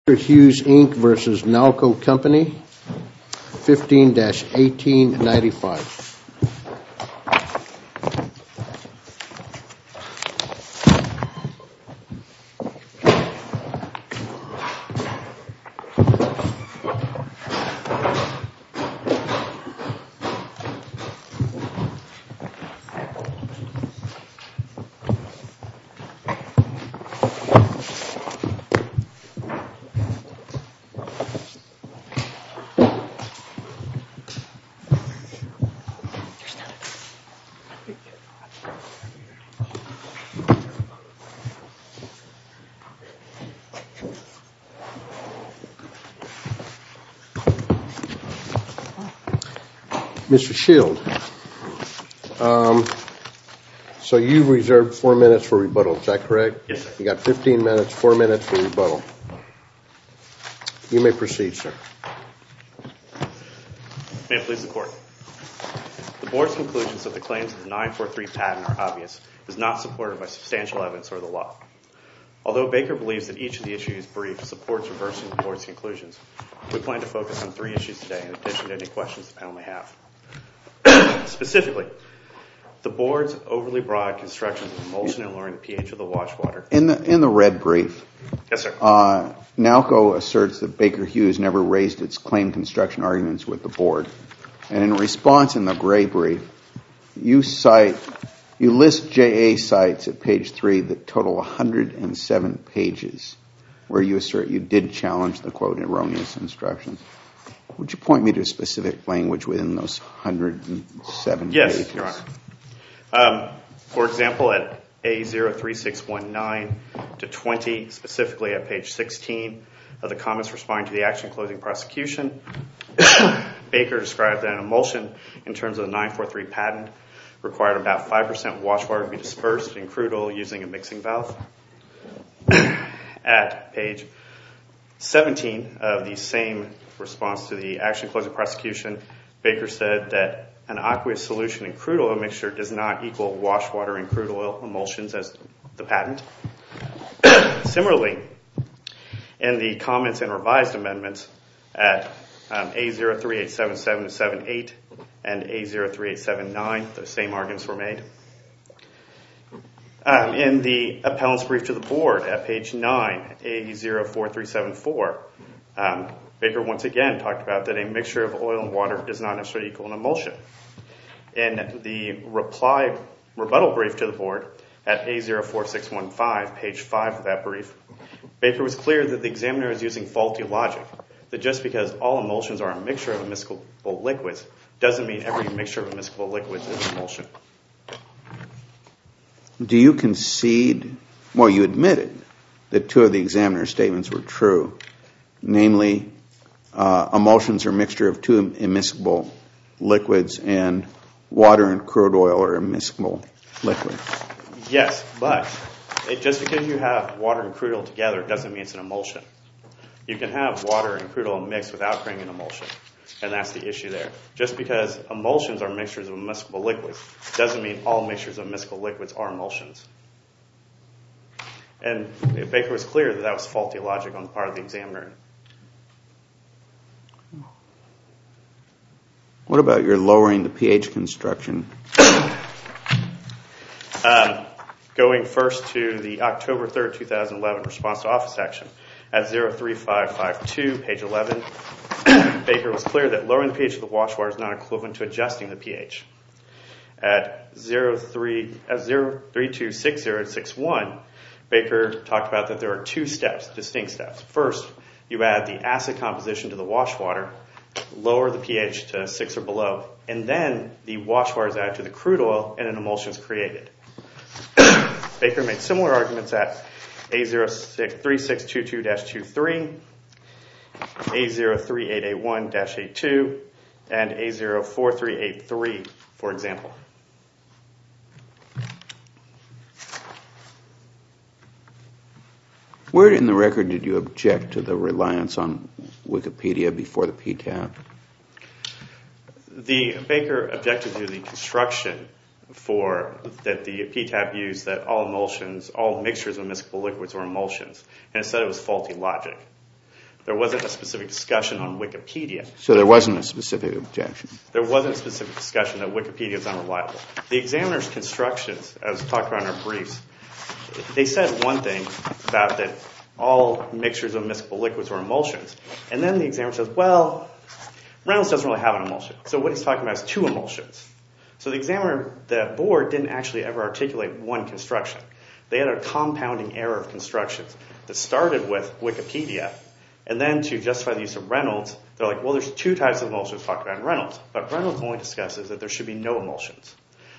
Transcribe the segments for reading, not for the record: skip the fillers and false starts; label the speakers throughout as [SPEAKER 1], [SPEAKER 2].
[SPEAKER 1] Hughes, Inc. versus Nalco Company, 15-1895. Mr. Shield, so you reserved 4 minutes for rebuttal, is that correct?
[SPEAKER 2] Yes, sir.
[SPEAKER 1] You got 15 minutes, 4 minutes for rebuttal. You may proceed, sir.
[SPEAKER 2] May it please the Court. The Board's conclusions that the claims of the 943 patent are obvious is not supported by substantial evidence or the law. Although Baker believes that each of the issues briefed supports reversing the Board's conclusions, we plan to focus on 3 issues today in addition to any questions the panel may have. Specifically, the Board's overly broad constructions of emulsion and lowering the pH of the wash water.
[SPEAKER 3] In the red brief,
[SPEAKER 2] Yes, sir.
[SPEAKER 3] Nalco asserts that Baker Hughes never raised its claim construction arguments with the Board. And in response in the gray brief, you list JA sites at page 3 that total 107 pages, where you assert you did challenge the, quote, erroneous instructions. Would you point me to a specific language within those 107 pages?
[SPEAKER 2] Yes, Your Honor. For example, at A03619 to 20, specifically at page 16 of the comments responding to the action closing prosecution, Baker described that an emulsion in terms of the 943 patent required about 5% wash water to be dispersed in crude oil using a mixing valve. At page 17 of the same response to the action closing prosecution, Baker said that an aqueous solution in crude oil mixture does not equal wash water in crude oil emulsions as the patent. Similarly, in the comments and revised amendments at A03877 to 78 and A03879, the same arguments were made. In the appellant's brief to the Board at page 9, A04374, Baker once again talked about that a mixture of oil and water does not necessarily equal an emulsion. In the rebuttal brief to the Board at A04615, page 5 of that brief, Baker was clear that the examiner is using faulty logic, that just because all emulsions are a mixture of immiscible liquids doesn't mean every mixture of immiscible liquids is an emulsion.
[SPEAKER 3] Do you concede, well, you admitted that 2 of the examiner's statements were true, namely emulsions are a mixture of 2 immiscible liquids and water and crude oil are immiscible liquids?
[SPEAKER 2] Yes, but just because you have water and crude oil together doesn't mean it's an emulsion. You can have water and crude oil mixed without creating an emulsion, and that's the issue there. Just because emulsions are mixtures of immiscible liquids doesn't mean all mixtures of immiscible liquids are emulsions. And Baker was clear that that was faulty logic on the part of the examiner.
[SPEAKER 3] What about your lowering the pH construction?
[SPEAKER 2] Going first to the October 3rd, 2011 response to office action. At 03552, page 11, Baker was clear that lowering the pH of the wash water is not equivalent to adjusting the pH. At 0326061, Baker talked about that there are 2 steps, distinct steps. First, you add the acid composition to the wash water, lower the pH to 6 or below, and then the wash water is added to the crude oil and an emulsion is created. Baker made similar arguments at A03622-23, A03881-82, and A04383, for example.
[SPEAKER 3] Where in the record did you object to the reliance on Wikipedia before the PTAB?
[SPEAKER 2] The Baker objected to the construction that the PTAB used that all emulsions, all mixtures of immiscible liquids were emulsions, and it said it was faulty logic. There wasn't a specific discussion on Wikipedia.
[SPEAKER 3] So there wasn't a specific objection.
[SPEAKER 2] There wasn't a specific discussion that Wikipedia is unreliable. The examiner's constructions, as talked about in our briefs, they said one thing about that all mixtures of miscible liquids were emulsions. And then the examiner says, well, Reynolds doesn't really have an emulsion. So what he's talking about is two emulsions. So the board didn't actually ever articulate one construction. They had a compounding error of constructions that started with Wikipedia, and then to justify the use of Reynolds, they're like, well, there's two types of emulsions talked about in Reynolds, but Reynolds only discusses that there should be no emulsions.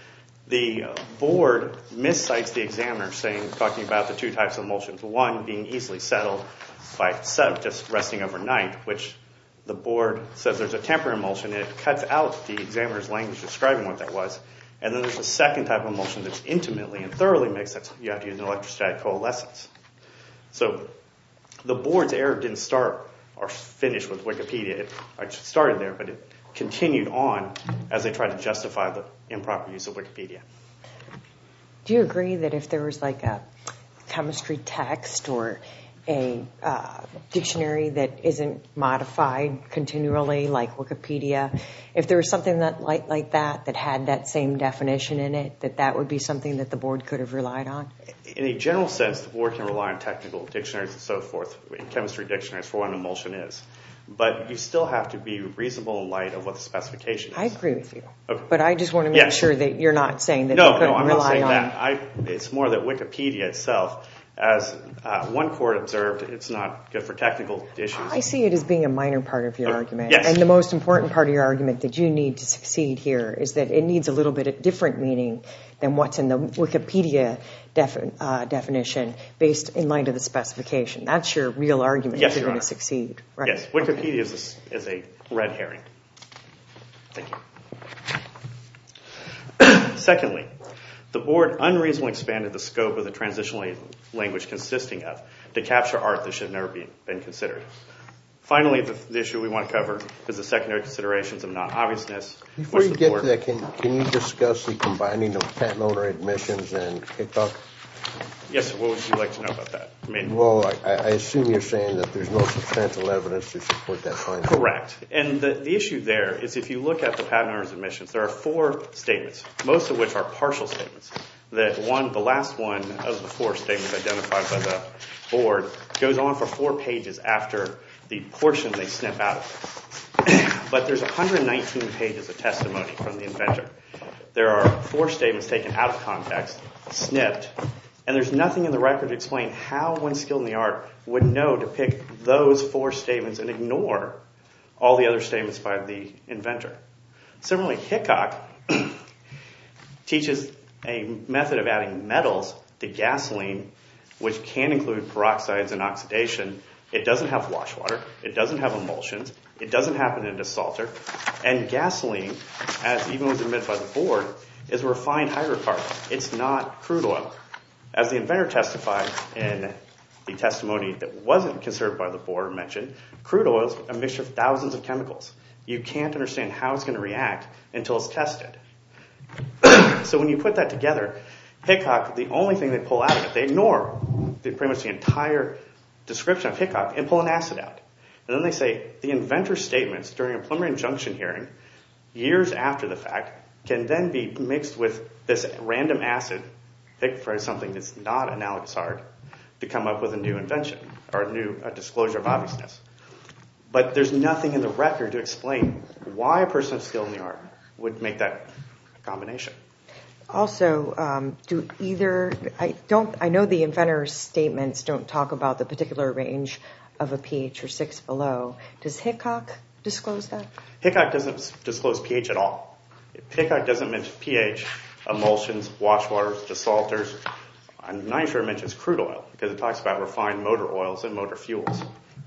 [SPEAKER 2] The board miscites the examiner talking about the two types of emulsions, one being easily settled by just resting overnight, which the board says there's a temporary emulsion, and it cuts out the examiner's language describing what that was. And then there's a second type of emulsion that's intimately and thoroughly mixed. That's you have to use an electrostatic coalescence. So the board's error didn't start or finish with Wikipedia. It started there, but it continued on as they tried to justify the improper use of Wikipedia.
[SPEAKER 4] Do you agree that if there was like a chemistry text or a dictionary that isn't modified continually, like Wikipedia, if there was something that like that had that same definition in it, that would be something that the board could have relied on?
[SPEAKER 2] In a general sense, the board can rely on technical dictionaries and so forth, chemistry dictionaries for what an emulsion is. But you still have to be reasonable in light of what the specification is.
[SPEAKER 4] I agree with you.
[SPEAKER 2] Okay.
[SPEAKER 4] But I just want to make sure that you're not saying that
[SPEAKER 2] No,
[SPEAKER 4] they couldn't
[SPEAKER 2] I'm not
[SPEAKER 4] rely
[SPEAKER 2] saying
[SPEAKER 4] on...
[SPEAKER 2] that. It's more that Wikipedia itself, as one court observed, it's not good for technical issues.
[SPEAKER 4] I see it as being a minor part of your argument.
[SPEAKER 2] Yes.
[SPEAKER 4] And the most important part of your argument that you need to succeed here is that it needs a little bit of different meaning than what's in the Wikipedia definition based in light of the specification. That's your real argument if you're going to succeed. Right?
[SPEAKER 2] Yes, Wikipedia is a red herring. Thank you. Secondly, the board unreasonably expanded the scope of the transitional language consisting of to capture art that should have never been considered. Finally, the issue we want to cover is the secondary considerations of non-obviousness.
[SPEAKER 1] Before you get to that, can you discuss the combining of patent owner admissions and Hickok?
[SPEAKER 2] Yes, sir. What would you like to know about that?
[SPEAKER 1] Well, I assume you're saying that there's no substantial evidence to support that finding.
[SPEAKER 2] Correct. And the issue there is if you look at the patent owner's admissions, there are 4 statements, most of which are partial statements. The last one of the 4 statements identified by the board goes on for 4 pages after the portion they snip out. But there's 119 pages of testimony from the inventor. There are 4 statements taken out of context, snipped, and there's nothing in the record to explain how one skilled in the art would know to pick those 4 statements and ignore all the other statements by the inventor. Similarly, Hickok teaches a method of adding metals to gasoline, which can include peroxides and oxidation. It doesn't have wash water. It doesn't have emulsions. It doesn't happen in a desalter. And gasoline, as even was admitted by the board, is a refined hydrocarbon. It's not crude oil. As the inventor testified in the testimony that wasn't considered by the board or mentioned, crude oil is a mixture of thousands of chemicals. You can't understand how it's going to react until it's tested. So when you put that together, Hickok, the only thing they pull out of it, they ignore pretty much the entire description of Hickok and pull an acid out. And then they say the inventor's statements during a preliminary injunction hearing, years after the fact, can then be mixed with this random acid, picked for something that's not analogous art, to come up with a new invention or a disclosure of obviousness. But there's nothing in the record to explain why a person of skill in the art would make that combination.
[SPEAKER 4] Also, I know the inventor's statements don't talk about the particular range of a pH or 6 below. Does Hickok disclose that? Hickok
[SPEAKER 2] doesn't disclose pH at all. Hickok doesn't mention pH, emulsions, wash waters, desalters. I'm not sure it mentions crude oil because it talks about refined motor oils and motor fuels.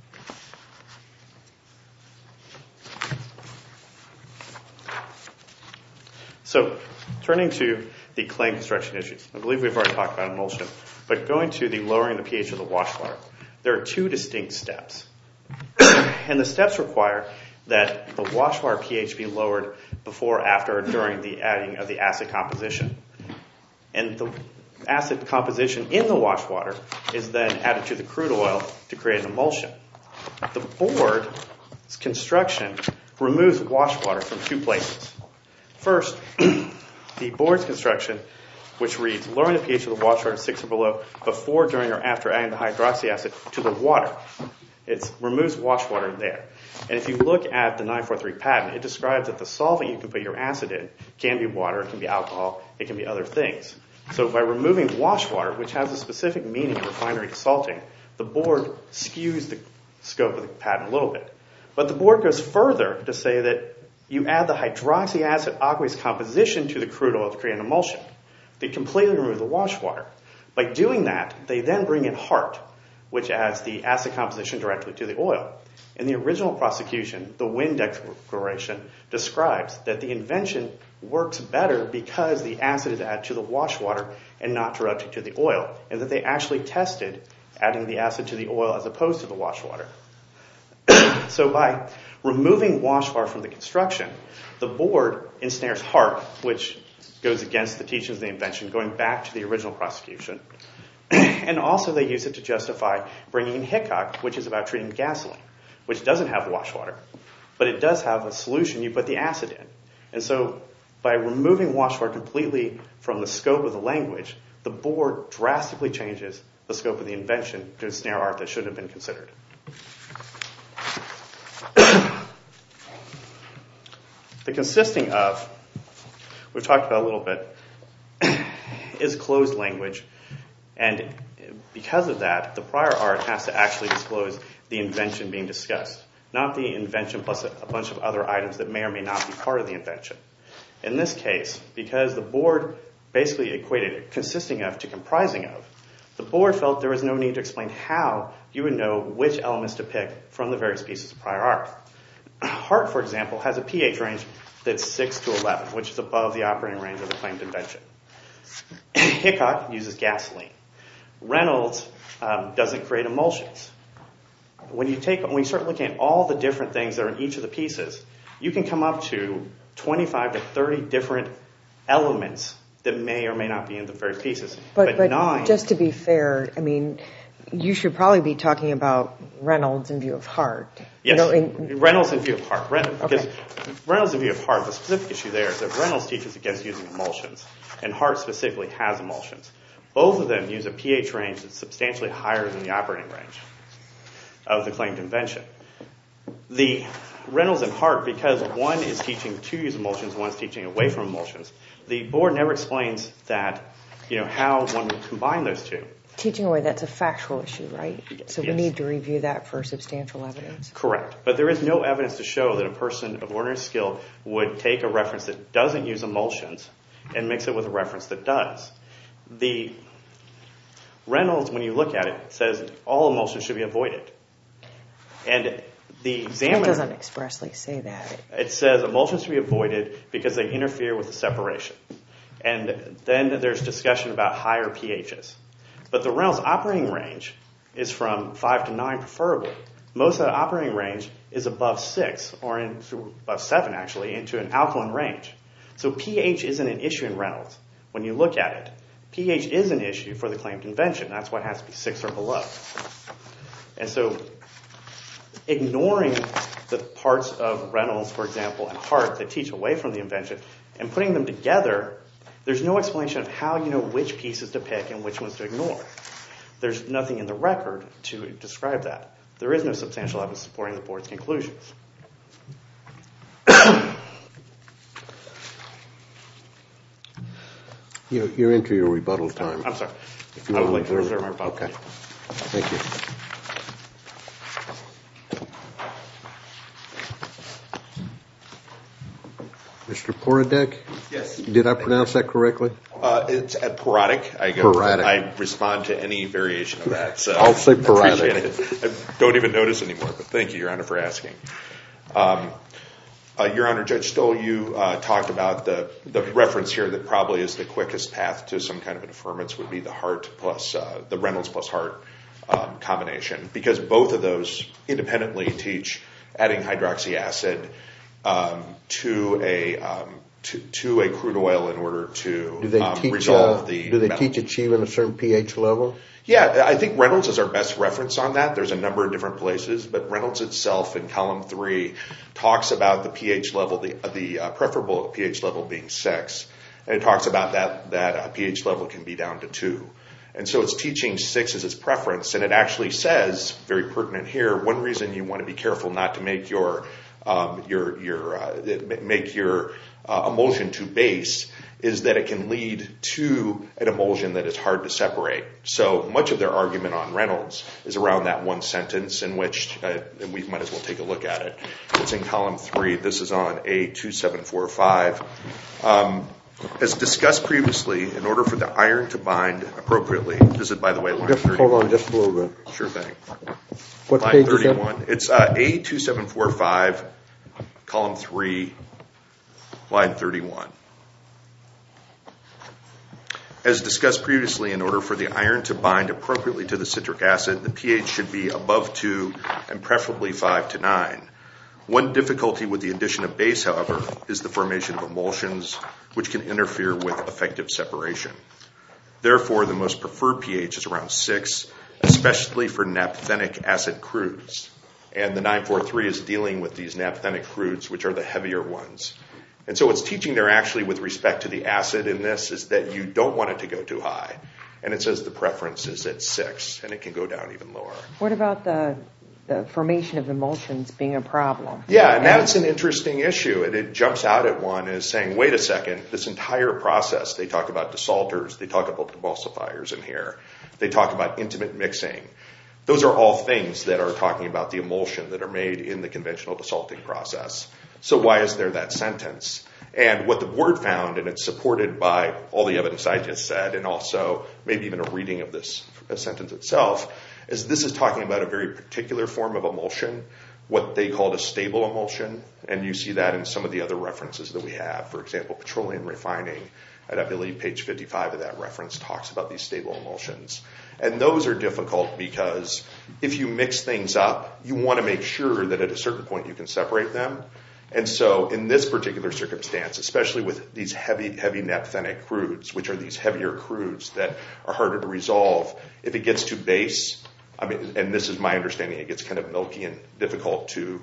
[SPEAKER 2] So, turning to the claim construction issues, I believe we've already talked about emulsion, but going to the lowering the pH of the wash water, there are 2 distinct steps. And the steps require that the wash water pH be lowered before, after, or during the adding of the acid composition. And the acid composition in the wash water is then added to the crude oil to create an emulsion. The board's construction removes wash water from two places. First, the board's construction, which reads, lowering the pH of the wash water to 6 or below before, during, or after adding the hydroxy acid to the water. It removes wash water there. And if you look at the 943 patent, it describes that the solvent you can put your acid in can be water, it can be alcohol, it can be other things. So by removing wash water, which has a specific meaning in refinery desalting, the board skews the scope of the patent a little bit. But the board goes further to say that you add the hydroxy acid aqueous composition to the crude oil to create an emulsion. They completely remove the wash water. By doing that, they then bring in Hart, which adds the acid composition directly to the oil. In the original prosecution, the Wynn Declaration describes that the invention works better because the acid is added to the wash water and not directly to the oil, and that they actually tested adding the acid to the oil as opposed to the wash water. So by removing wash water from the construction, the board ensnares Hart, which goes against the teachings of the invention, going back to the original prosecution. And also they use it to justify bringing in Hickok, which is about treating gasoline, which doesn't have wash water, but it does have a solution you put the acid in. And so by removing wash water completely from the scope of the language, the board drastically changes the scope of the invention to ensnare art that should have been considered. The consisting of, we've talked about a little bit, is closed language. And because of that, the prior art has to actually disclose the invention being discussed, not the invention plus a bunch of other items that may or may not be part of the invention. In this case, because the board basically equated consisting of to comprising of, the board felt there was no need to explain how you would know which elements to pick from the various pieces of prior art. Hart, for example, has a pH range that's 6 to 11, which is above the operating range of the claimed invention. Hickok uses gasoline. Reynolds doesn't create emulsions. When you start looking at all the different things that are in each of the pieces, you can come up to 25 to 30 different elements that may or may not be in the various pieces. But 9...
[SPEAKER 4] Just to be fair, I mean, you should probably be talking about Reynolds in view of Hart.
[SPEAKER 2] Yes,
[SPEAKER 4] you know,
[SPEAKER 2] Reynolds in view of Hart. Because
[SPEAKER 4] okay.
[SPEAKER 2] Reynolds in view of Hart, the specific issue there is that Reynolds teaches against using emulsions, and Hart specifically has emulsions. Both of them use a pH range that's substantially higher than the operating range of the claimed invention. The Reynolds and Hart, because one is teaching to use emulsions, one's teaching away from emulsions, the board never explains that, how one would combine those two.
[SPEAKER 4] Teaching away, that's a factual issue, right? So we
[SPEAKER 2] Yes.
[SPEAKER 4] need to review that for substantial evidence.
[SPEAKER 2] Correct. But there is no evidence to show that a person of ordinary skill would take a reference that doesn't use emulsions and mix it with a reference that does. The Reynolds, when you look at it, says all emulsions should be avoided. And the examiner...
[SPEAKER 4] It doesn't expressly say that.
[SPEAKER 2] It says emulsions should be avoided because they interfere with the separation. And then there's discussion about higher pHs. But the Reynolds operating range is from 5 to 9 preferably. Most of that operating range is above 6, or above 7 actually, into an alkaline range. So pH isn't an issue in Reynolds when you look at it. pH is an issue for the claimed invention. That's why it has to be 6 or below. And so ignoring the parts of Reynolds, for example, and Hart that teach away from the invention and putting them together, there's no explanation of how you know which pieces to pick and which ones to ignore. There's nothing in the record to describe that. There is no substantial evidence supporting the board's conclusions.
[SPEAKER 1] You're into your rebuttal time.
[SPEAKER 2] I'm sorry.
[SPEAKER 1] If you
[SPEAKER 2] I would
[SPEAKER 1] want
[SPEAKER 2] like to reserve my rebuttal.
[SPEAKER 1] Okay. Thank you. Mr. Poradek?
[SPEAKER 5] Yes.
[SPEAKER 1] Did I pronounce that correctly?
[SPEAKER 5] It's at Parodic.
[SPEAKER 1] Parodic.
[SPEAKER 5] I respond to any variation of that. So
[SPEAKER 1] I'll say Parodic.
[SPEAKER 5] I appreciate it. I don't even notice anymore, but thank you, Your Honor, for asking. Your Honor, Judge Stoll, you talked about the reference here that probably is the quickest path to some kind of an affirmance would be the Hart plus the Reynolds plus Hart combination, because both of those independently teach adding hydroxy acid to to a crude oil in order to
[SPEAKER 1] resolve
[SPEAKER 5] the
[SPEAKER 1] Do they
[SPEAKER 5] metal.
[SPEAKER 1] teach achieving a certain pH level?
[SPEAKER 5] Yeah, I think Reynolds is our best reference on that. There's a number of different places, but Reynolds itself in column 3 talks about the pH level, the preferable pH level being 6, and it talks about that pH level can be down to 2. And so it's teaching 6 as its preference, and it actually says, very pertinent here, one reason you want to be careful not to make your emulsion too base is that it can lead to an emulsion that is hard to separate. So much of their argument on Reynolds is around that one sentence in which, and we might as well take a look at it. It's in column 3. This is on A2745. As discussed previously, in order for the iron to bind appropriately, this is, by the way, line 31.
[SPEAKER 1] Hold on just a little bit.
[SPEAKER 5] Sure thing.
[SPEAKER 1] What
[SPEAKER 5] Line
[SPEAKER 1] page is
[SPEAKER 5] 31.
[SPEAKER 1] that?
[SPEAKER 5] It's A2745, column 3, line 31. As discussed previously, in order for the iron to bind appropriately to the citric acid, the pH should be above 2 and preferably 5 to 9. One difficulty with the addition of base, however, is the formation of emulsions, which can interfere with effective separation. Therefore, the most preferred pH is around 6, especially for naphthenic acid crudes. And the 943 is dealing with these naphthenic crudes, which are the heavier ones. And so what's teaching there actually with respect to the acid in this is that you don't want it to go too high. And it says the preference is at 6, and it can go down even lower.
[SPEAKER 4] What about the formation of emulsions being a problem?
[SPEAKER 5] Yeah, and that's an interesting issue. And it jumps out at one as saying, wait a second, this entire process, they talk about desalters, they talk about emulsifiers in here, they talk about intimate mixing. Those are all things that are talking about the emulsion that are made in the conventional desalting process. So why is there that sentence? And what the board found, and it's supported by all the evidence I just said, and also maybe even a reading of this sentence itself, is this is talking about a very particular form of emulsion, what they called a stable emulsion. And you see that in some of the other references that we have. For example, petroleum refining, and I believe page 55 of that reference talks about these stable emulsions. And those are difficult because if you mix things up, you want to make sure that at a certain point you can separate them. And so in this particular circumstance, especially with these heavy naphthenic crudes, which are these heavier crudes that are harder to resolve, if it gets too base, and this is my understanding, it gets kind of milky and difficult to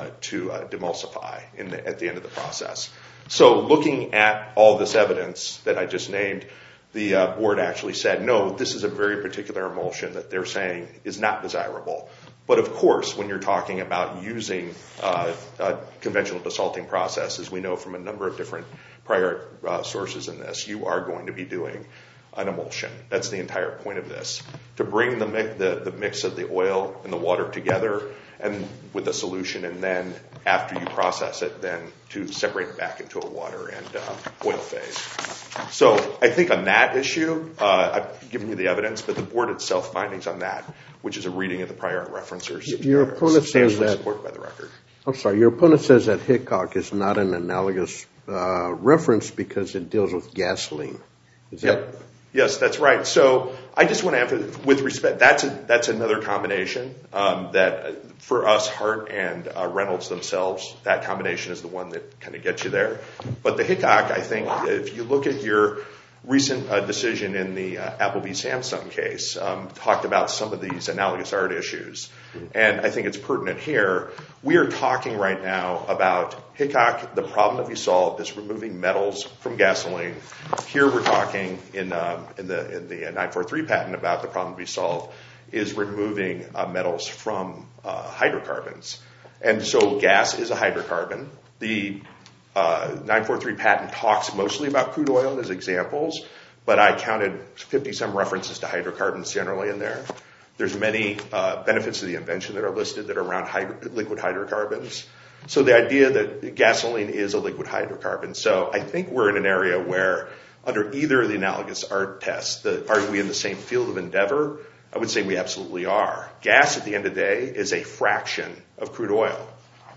[SPEAKER 5] demulsify at the end of the process. So looking at all this evidence that I just named, the board actually said, no, this is a very particular emulsion that they're saying is not desirable. But of course, when you're talking about using a conventional desalting process, as we know from a number of different prior sources in this, you are going to be doing an emulsion. That's the entire point of this. To bring the mix of the oil and the water together and with a solution, and then after you process it, then to separate it back into a water and oil phase. So I think on that issue, I've given you the evidence, but the board itself findings on that, which is a reading of the prior referencers,
[SPEAKER 1] Your opponent says that.
[SPEAKER 5] Supported by the record.
[SPEAKER 1] I'm sorry. Your opponent says that Hickok is not an analogous reference because it deals with gasoline. Is that?
[SPEAKER 5] Yes, that's right. So I just want to emphasize, with respect, that's another combination that for us, Hart and Reynolds themselves, that combination is the one that kind of gets you there. But the Hickok, I think, if you look at your recent decision in the Apple v. Samsung case, talked about some of these analogous art issues. And I think it's pertinent here. We are talking right now about Hickok. The problem that we solved is removing metals from gasoline. Here we're talking in the 943 patent about the problem we solved is removing metals from hydrocarbons. And so gas is a hydrocarbon. The 943 patent talks mostly about crude oil as examples, but I counted 50-some references to hydrocarbons generally in there. There's many benefits of the invention that are listed that are around liquid hydrocarbons. So the idea that gasoline is a liquid hydrocarbon. So I think we're in an area where under either of the analogous art tests, are we in the same field of endeavor? I would say we absolutely are. Gas, at the end of the day, is a fraction of crude oil.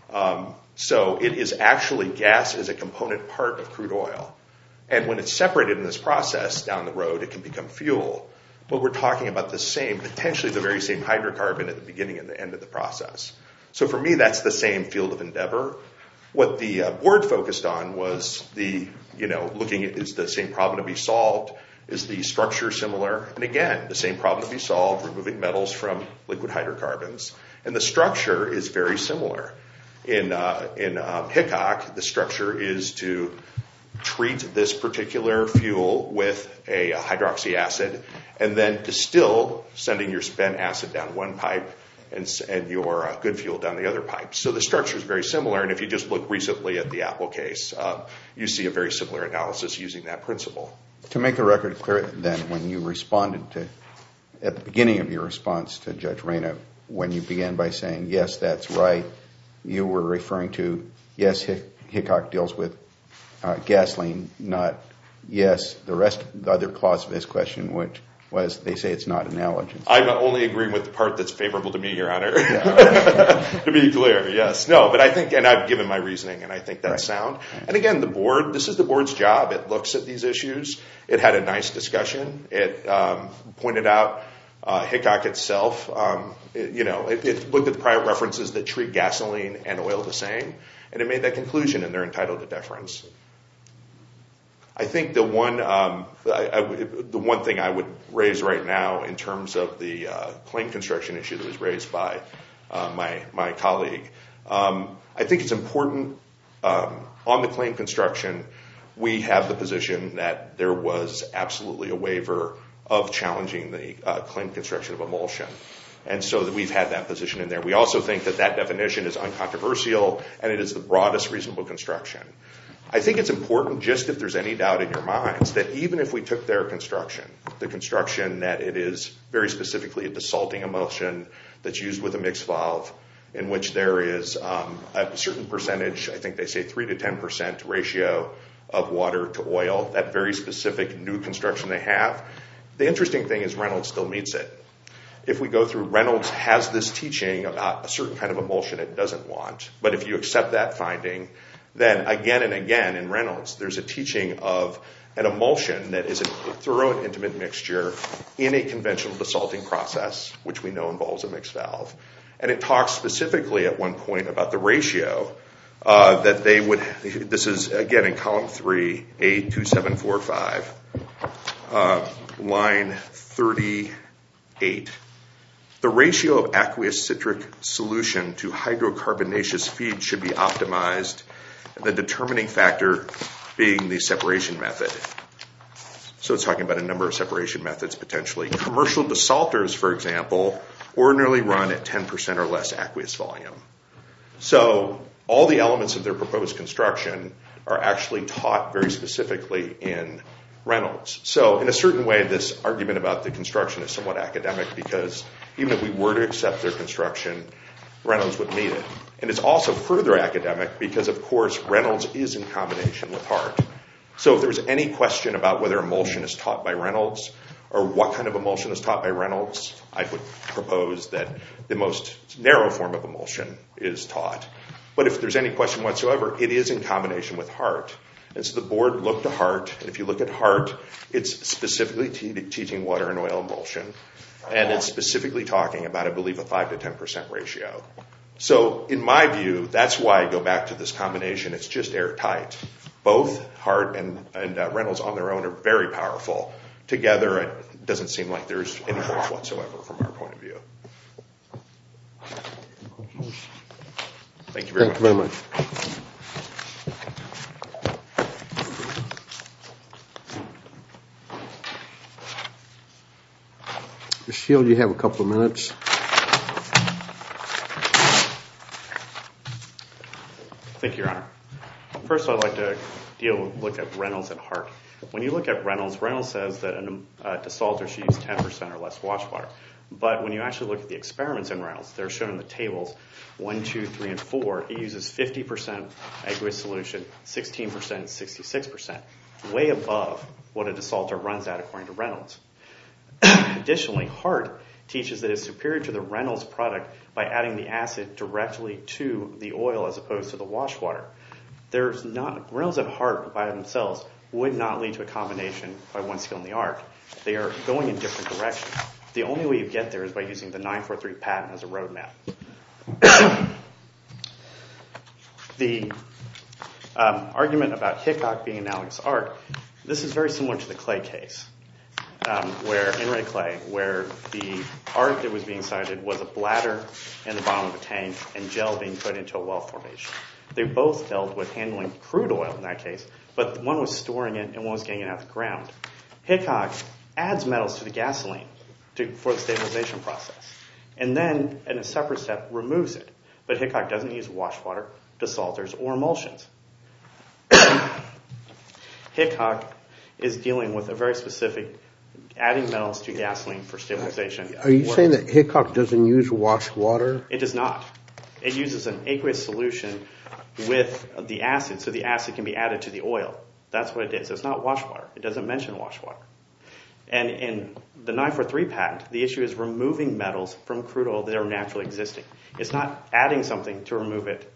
[SPEAKER 5] So it is actually, gas is a component part of crude oil. And when it's separated in this process down the road, it can become fuel. But we're talking about the same, potentially the very same hydrocarbon at the beginning and the end of the process. So for me, that's the same field of endeavor. What the board focused on was looking at, is the same problem to be solved? Is the structure similar? And again, the same problem to be solved, removing metals from liquid hydrocarbons. And the structure is very similar. In Hickok, the structure is to treat this particular fuel with a hydroxy acid and then distill, sending your spent acid down one pipe and your good fuel down the other pipe. So the structure is very similar, and if you just look recently at the Apple case, you see a very similar analysis using that principle.
[SPEAKER 3] To make the record clear, then, when you responded to, at the beginning of your response to Judge Reyna, when you began by saying, yes, that's right, you were referring to, yes, Hickok deals with gasoline, not, yes, the other clause of this question, which was they say it's not analogous. I'm
[SPEAKER 5] only agreeing with the part that's favorable to me, Your Honor. Yeah. To be clear, yes. No, but I think, and I've given my reasoning, and I think that's sound. And again, this is the board's job. It looks at these issues. It had a nice discussion. It pointed out Hickok itself. It looked at the prior references that treat gasoline and oil the same, and it made that conclusion, and they're entitled to deference. I think the one thing I would raise right now in terms of the claim construction issue that was raised by my colleague, I think it's important on the claim construction, we have the position that there was absolutely a waiver of challenging the claim construction of emulsion. And so that we've had that position in there. We also think that definition is uncontroversial and it is the broadest reasonable construction. I think it's important, just if there's any doubt in your minds, that even if we took their construction, the construction that it is very specifically a desalting emulsion that's used with a mixed valve, in which there is a certain percentage, I think they say 3 to 10% ratio of water to oil, that very specific new construction they have. The interesting thing is Reynolds still meets it. If we go through, Reynolds has this teaching about a certain kind of emulsion it doesn't want. But if you accept that finding, then again and again in Reynolds, there's a teaching of an emulsion that is a thorough and intimate mixture in a conventional desalting process, which we know involves a mixed valve. And it talks specifically at one point about the ratio that they would, this is again in column 3, A2745, line 38. The ratio of aqueous citric solution to hydrocarbonaceous feed should be optimized, the determining factor being the separation method. So it's talking about a number of separation methods potentially. Commercial desalters, for example, ordinarily run at 10% or less aqueous volume. So all the elements of their proposed construction are actually taught very specifically in Reynolds. So in a certain way, this argument about the construction is somewhat academic because even if we were to accept their construction, Reynolds would meet it. And it's also further academic because, of course, Reynolds is in combination with Hart. So if there was any question about whether emulsion is taught by Reynolds or what kind of emulsion is taught by Reynolds, I would propose that the most narrow form of emulsion is taught. But if there's any question whatsoever, it is in combination with Hart. And so the board looked to Hart, and if you look at Hart, it's specifically teaching water and oil emulsion, and it's specifically talking about, I believe, a 5 to 10% ratio. So in my view, that's why I go back to this combination. It's just airtight. Both Hart and Reynolds on their own are very powerful. Together, it doesn't seem like there's any holes whatsoever from our point of view. Thank you very much.
[SPEAKER 1] Thank you very much. Ms. Shield, you have a couple of minutes.
[SPEAKER 2] Thank you, Your Honor. First, I'd like to look at Reynolds and Hart. When you look at Reynolds, Reynolds says that a desalter should use 10% or less wash water. But when you actually look at the experiments in Reynolds, they're shown in the tables 1, 2, 3, and 4. It uses 50% aqueous solution, 16%, 66%, way above what a desalter runs at according to Reynolds. Additionally, Hart teaches that it's superior to the Reynolds product by adding the acid directly to the oil as opposed to the wash water. Reynolds and Hart by themselves would not lead to a combination by one skill in the art. They are going in different directions. The only way you get there is by using the 943 patent as a roadmap. The argument about Hickok being analogous art, this is very similar to the Clay case, where in Ray Clay, where the art that was being cited was a bladder in the bottom of a tank and gel being put into a well formation. They both dealt with handling crude oil in that case, but one was storing it and one was getting it out of the ground. Hickok adds metals to the gasoline for the stabilization process, and then in a separate step removes it. But Hickok doesn't use wash water, desalters, or emulsions. Hickok is dealing with a very specific adding metals to gasoline for stabilization.
[SPEAKER 1] Are you saying that Hickok doesn't use wash water?
[SPEAKER 2] It does not. It uses an aqueous solution with the acid, so the acid can be added to the oil. That's what it is. It's not wash water. It doesn't mention wash water. And in the 943 patent, the issue is removing metals from crude oil that are naturally existing. It's not adding something to remove it.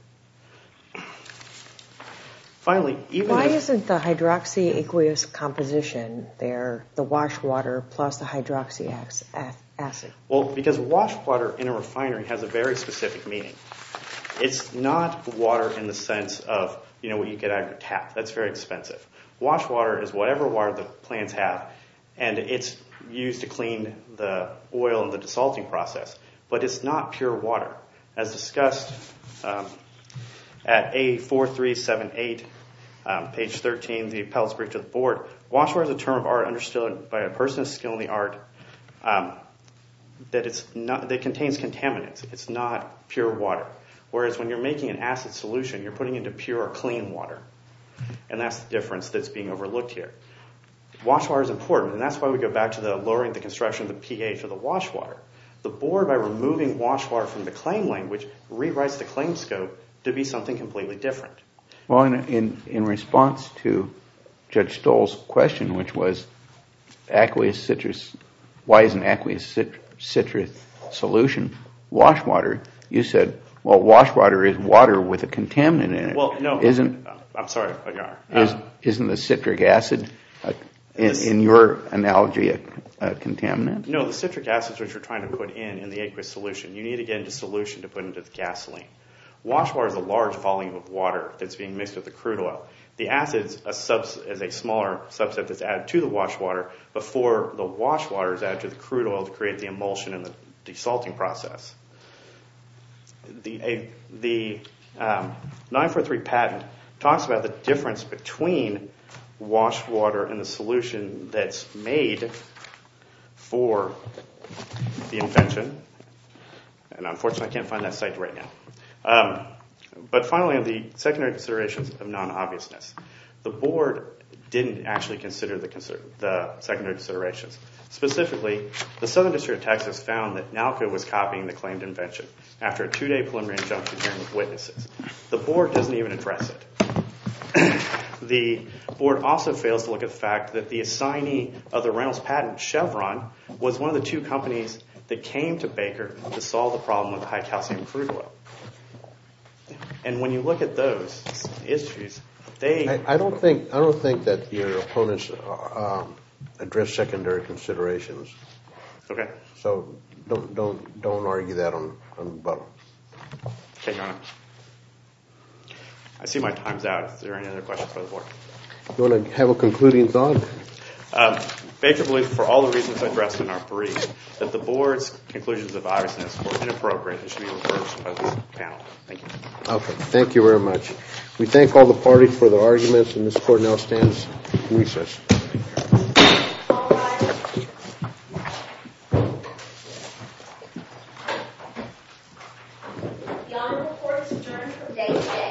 [SPEAKER 2] Finally,
[SPEAKER 4] why isn't the hydroxy-aqueous composition there, the wash water plus the hydroxy acid?
[SPEAKER 2] Well, because wash water in a refinery has a very specific meaning. It's not water in the sense of, what you get out of your tap. That's very expensive. Wash water is whatever water the plants have, and it's used to clean the oil in the desalting process. But it's not pure water. As discussed at A4378, page 13, the appellate's brief to the board, wash water is a term of art understood by a person of skill in the art that contains contaminants. It's not pure water. Whereas when you're making an acid solution, you're putting into pure, clean water. And that's the difference that's being overlooked here. Wash water is important, and that's why we go back to the lowering the construction of the pH of the wash water. The board, by removing wash water from the claim language, rewrites the claim scope to be something completely different.
[SPEAKER 3] Well, in response to Judge Stoll's question, which was aqueous citrus, why isn't aqueous citrus solution wash water? You said, well, wash water is water with a contaminant in it.
[SPEAKER 2] Well, no. I'm sorry, Your Honor.
[SPEAKER 3] Isn't the citric acid, in your analogy, a contaminant?
[SPEAKER 2] No, the citric acids which you're trying to put in the aqueous solution, you need to get into solution to put into the gasoline. Wash water is a large volume of water that's being mixed with the crude oil. The acid is a smaller subset that's added to the wash water before the wash water is added to the crude oil to create the emulsion and the desalting process. The 943 patent talks about the difference between wash water and the solution that's made for the invention. And unfortunately, I can't find that site right now. But finally, on the secondary considerations of non-obviousness, the board didn't actually consider the secondary considerations. Specifically, the Southern District of Texas found that Nalco was copying the claimed invention after a 2-day preliminary injunction hearing with witnesses. The board doesn't even address it. The board also fails to look at the fact that the assignee of the Reynolds patent, Chevron, was one of the two companies that came to Baker to solve the problem with high calcium crude oil. And when you look at those issues,
[SPEAKER 1] I don't think that your opponents address secondary considerations.
[SPEAKER 2] Okay.
[SPEAKER 1] So don't argue that on rebuttal.
[SPEAKER 2] Okay, Your Honor. I see my time's out. Is there any other questions by the board?
[SPEAKER 1] You want to have a concluding thought?
[SPEAKER 2] Baker believes, for all the reasons addressed in our brief, that the board's conclusions of obviousness were inappropriate and should be reversed by this panel. Thank you. Okay.
[SPEAKER 1] Thank you very much. We thank all the parties for their arguments, and this court now stands in recess.
[SPEAKER 6] The Honorable Court is adjourned from day to day.